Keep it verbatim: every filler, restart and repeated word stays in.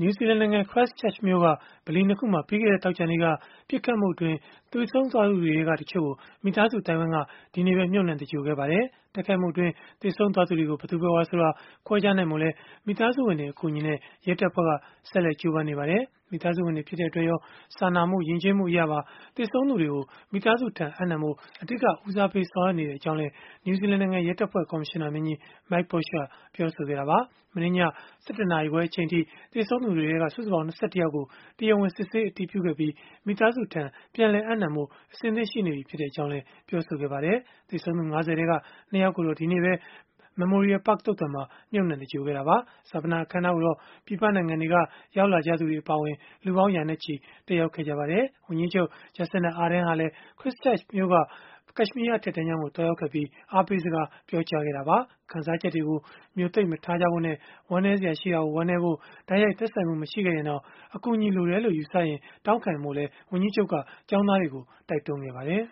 နယူးဇီလန်နိုင်ငံ Christchurch မြို့က ဗလီ နှစ် ခုမှာ ပြီးခဲ့တဲ့ သောကြာနေ့က ပစ်ခတ်မှုအတွင်း သေဆုံးသွားသူတွေထဲက တချို့ကို မိသားစု အသိုင်းအဝန်းက ဒီနေ့ပဲ မြှုပ်နှံသဂြိုဟ်ခဲ့ပါတယ်။ တိုက်ခိုက်မှုအတွင်း သေဆုံးသွားသူတွေကို ဘယ်သူဘယ်ဝါဆိုတာ ခွဲခြားနိုင်ဖို့လည်း မိသားစုဝင်တွေ အကူအညီနဲ့ ရဲတပ်ဖွဲ့က ဆက်လက် ကြိုးပမ်းနေပါတယ်။ မိသားစုဝင်တွေ ဖြစ်တဲ့အတွက်ရော စာနာမှု၊ ယဉ်ကျေးမှုအရပါ သေဆုံးသူတွေကို မိသားစုထံ အပ်နှံဖို့ အဓိက ဦးစားပေး ဆောင်ရွက်နေကြောင်းလည်း နယူးဇီလန်နိုင်ငံ ရဲတပ်ဖွဲ့ ကော်မရှင်နာမင်းကြီး Mike Bush ကပြောဆိုခဲ့တာပါ။ မနေ့ည ၁၁ နာရီခွဲ အချိန်အထိ သေဆုံးသူတွေထဲက စုစုပေါင်း ၂၁ ယောက်ကို တရားဝင် စစ်ဆေး အတည်ပြုခဲ့ပြီး၊ မိသားစုထံ ပြန်လည်အပ်နှံဖို့ အဆင်သင့် ရှိနေပြီဖြစ်ကြောင်းလည်း ပြောဆိုခဲ့ပါတယ်။ သေဆုံးသူ ၅၀ ထဲက ၂ ယောက်ကိုတော့ ဒီနေ့ပဲ Memorial Park သုဿာန်မှာ မြှုပ်နှံသဂြိုဟ်ခဲ့တာပါ။ ဈာပနအခမ်းအနားကိုတော့ ပြည်ပနိုင်ငံတွေက ရောက်လာကြသူတွေ အပါအဝင် လူပေါင်းရာနဲ့ချီ တက်ရောက်ခဲ့ကြပါတယ်။ ဝန်ကြီးချုပ် Jacinda Ardern ဟာလည်း Christchurch မြို့က ကက်ရှ်မီးယား အထက်တန်းကျောင်းကို သွားရောက်ခဲ့ပြီး အားပေးစကား ပြောကြားခဲ့တာပါ။ ခံစားချက်တွေကို မြို့သိပ်မထားကြဖို့နဲ့ ဝမ်းနည်းစရာရှိတာကို ဝမ်းနည်းဖို့၊ တိုက်ရိုက်သက်ဆိုင်မှု မရှိခဲ့ရင်တောင် အကူအညီလိုတယ်လို့ ယူဆရင် တောင်းခံဖို့လည်း ဝန်ကြီးချုပ်က ကျောင်းသားတွေကို တိုက်တွန်းခဲ့ပါတယ်